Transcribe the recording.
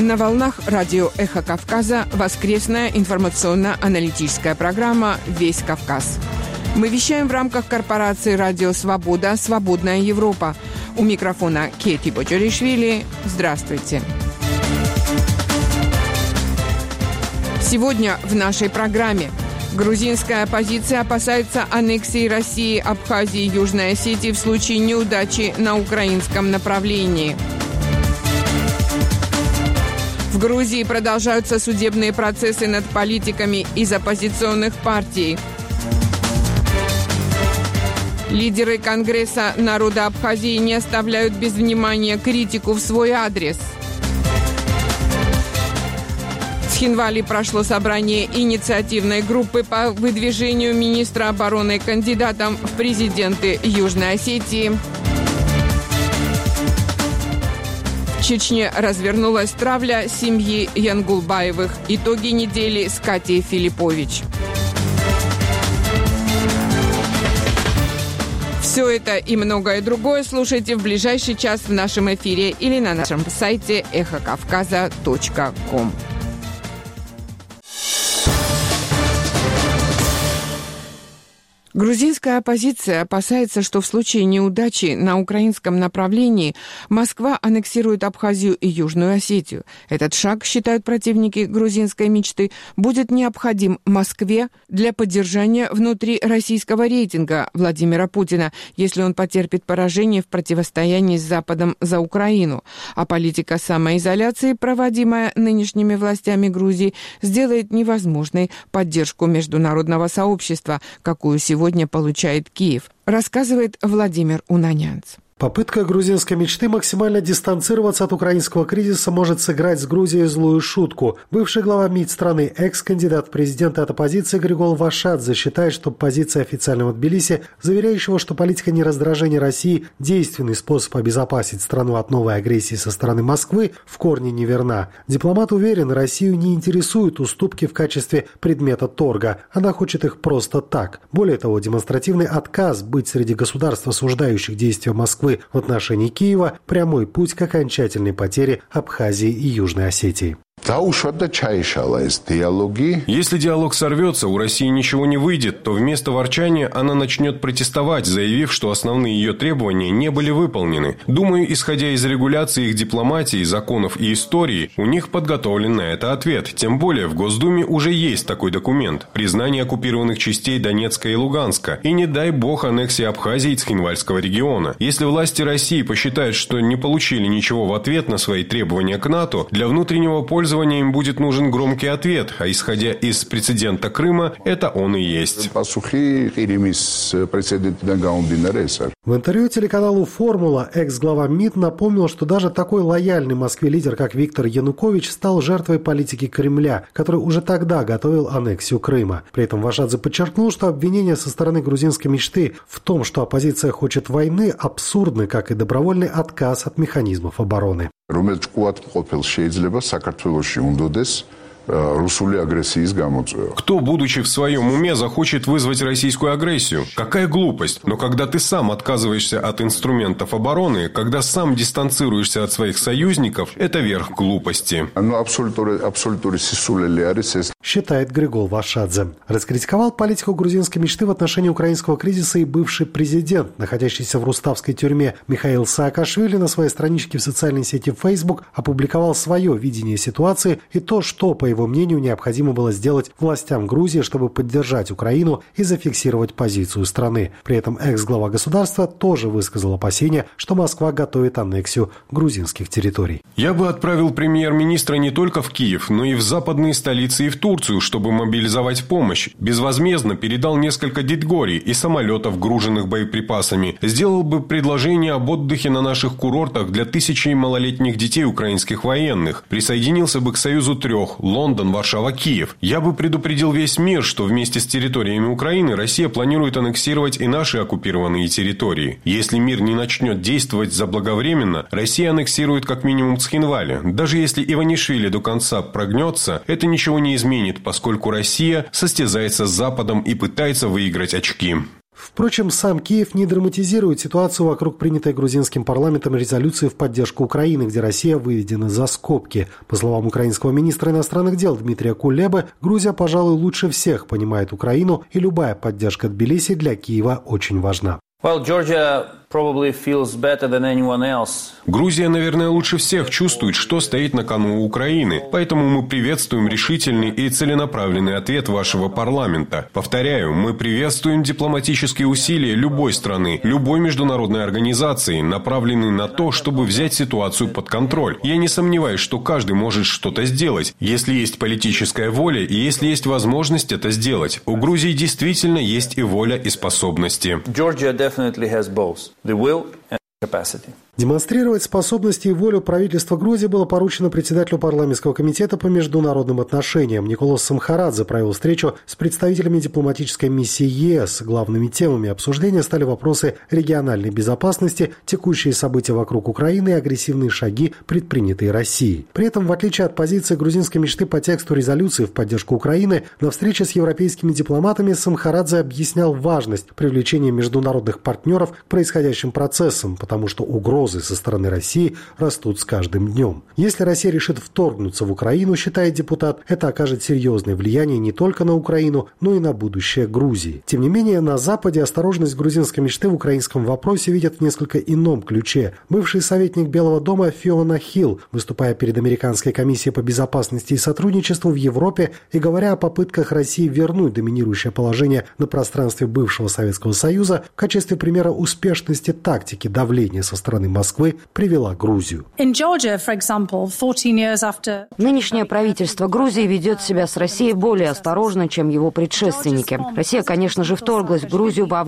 На волнах радио «Эхо Кавказа» воскресная информационно-аналитическая программа «Весь Кавказ». Мы вещаем в рамках корпорации «Радио Свобода. Свободная Европа». У микрофона Кети Боджоришвили. Здравствуйте. Сегодня в нашей программе грузинская оппозиция опасается аннексии России, Абхазии и Южной Осетии в случае неудачи на украинском направлении. В Грузии продолжаются судебные процессы над политиками из оппозиционных партий. Лидеры Конгресса народа Абхазии не оставляют без внимания критику в свой адрес. В Цхинвале прошло собрание инициативной группы по выдвижению министра обороны кандидатом в президенты Южной Осетии. В Чечне развернулась травля семьи Янгулбаевых. Итоги недели с Катей Филиппович. Все это и многое другое слушайте в ближайший час в нашем эфире или на нашем сайте эхокавказа.ком. Грузинская оппозиция опасается, что в случае неудачи на украинском направлении Москва аннексирует Абхазию и Южную Осетию. Этот шаг, считают противники грузинской мечты, будет необходим Москве для поддержания внутри российского рейтинга Владимира Путина, если он потерпит поражение в противостоянии с Западом за Украину. А политика самоизоляции, проводимая нынешними властями Грузии, сделает невозможной поддержку международного сообщества, какую сегодня получает Киев, рассказывает Владимир Унанянц. Попытка грузинской мечты максимально дистанцироваться от украинского кризиса может сыграть с Грузией злую шутку. Бывший глава МИД страны, экс-кандидат в президенты от оппозиции Григол Вашадзе считает, что позиция официального Тбилиси, заверяющего, что политика нераздражения России – действенный способ обезопасить страну от новой агрессии со стороны Москвы, в корне неверна. Дипломат уверен, Россию не интересуют уступки в качестве предмета торга. Она хочет их просто так. Более того, демонстративный отказ быть среди государств, осуждающих действия Москвы в отношении Киева – прямой путь к окончательной потере Абхазии и Южной Осетии. Если диалог сорвется, у России ничего не выйдет, то вместо ворчания она начнет протестовать, заявив, что основные ее требования не были выполнены. Думаю, исходя из регуляции их дипломатии, законов и истории, у них подготовлен на это ответ. Тем более в Госдуме уже есть такой документ – признание оккупированных частей Донецка и Луганска. И не дай бог аннексии Абхазии и Цхинвальского региона. Если власти России посчитают, что не получили ничего в ответ на свои требования к НАТО, для внутреннего пользования им будет нужен громкий ответ, а исходя из прецедента Крыма, это он и есть. В интервью телеканалу «Формула» экс-глава МИД напомнил, что даже такой лояльный Москве лидер, как Виктор Янукович, стал жертвой политики Кремля, который уже тогда готовил аннексию Крыма. При этом Вашадзе подчеркнул, что обвинения со стороны грузинской мечты в том, что оппозиция хочет войны, абсурдны, как и добровольный отказ от механизмов обороны. Кто, будучи в своем уме, захочет вызвать российскую агрессию? Какая глупость! Но когда ты сам отказываешься от инструментов обороны, когда сам дистанцируешься от своих союзников, это верх глупости. Считает Григол Вашадзе. Раскритиковал политику грузинской мечты в отношении украинского кризиса и бывший президент, находящийся в руставской тюрьме Михаил Саакашвили, на своей страничке в социальной сети Facebook опубликовал свое видение ситуации и то, что, по его мнению, необходимо было сделать властям Грузии, чтобы поддержать Украину и зафиксировать позицию страны. При этом экс-глава государства тоже высказал опасения, что Москва готовит аннексию грузинских территорий. Я бы отправил премьер-министра не только в Киев, но и в западные столицы и в Турцию, чтобы мобилизовать помощь. Безвозмездно передал несколько детгорий и самолетов, груженных боеприпасами. Сделал бы предложение об отдыхе на наших курортах для тысячи малолетних детей украинских военных. Присоединился бы к Союзу трех – Лондон, Варшава, Киев. Я бы предупредил весь мир, что вместе с территориями Украины Россия планирует аннексировать и наши оккупированные территории. Если мир не начнет действовать заблаговременно, Россия аннексирует как минимум Цхинвали. Даже если Иванишвили до конца прогнется, это ничего не изменит, поскольку Россия состязается с Западом и пытается выиграть очки. В Впрочем, сам Киев не драматизирует ситуацию вокруг принятой грузинским парламентом резолюции в поддержку Украины, где Россия выведена за скобки. По словам украинского министра иностранных дел Дмитрия Кулебы, Грузия, пожалуй, лучше всех понимает Украину, и любая поддержка Тбилиси для Киева очень важна. Грузия, наверное, лучше всех чувствует, что стоит на кону у Украины. Поэтому мы приветствуем решительный и целенаправленный ответ вашего парламента. Повторяю, мы приветствуем дипломатические усилия любой страны, любой международной организации, направленные на то, чтобы взять ситуацию под контроль. Я не сомневаюсь, что каждый может что-то сделать, если есть политическая воля и если есть возможность это сделать. У Грузии действительно есть и воля, и способности. Демонстрировать способности и волю правительства Грузии было поручено председателю парламентского комитета по международным отношениям. Николас Самхарадзе провел встречу с представителями дипломатической миссии ЕС. Главными темами обсуждения стали вопросы региональной безопасности, текущие события вокруг Украины и агрессивные шаги, предпринятые Россией. При этом, в отличие от позиции грузинской мечты по тексту резолюции в поддержку Украины, на встрече с европейскими дипломатами Самхарадзе объяснял важность привлечения международных партнеров к происходящим процессам, потому что угрозы со стороны России растут с каждым днем. Если Россия решит вторгнуться в Украину, считает депутат, это окажет серьезное влияние не только на Украину, но и на будущее Грузии. Тем не менее, на Западе осторожность грузинской мечты в украинском вопросе видят в несколько ином ключе. Бывший советник Белого дома Фиона Хилл, выступая перед Американской комиссией по безопасности и сотрудничеству в Европе и говоря о попытках России вернуть доминирующее положение на пространстве бывшего Советского Союза, в качестве примера успешности тактики давления со стороны Москвы привела Грузию. Нынешнее правительство Грузии ведет себя с Россией более осторожно, чем его предшественники. Россия, конечно же, вторглась в Грузию во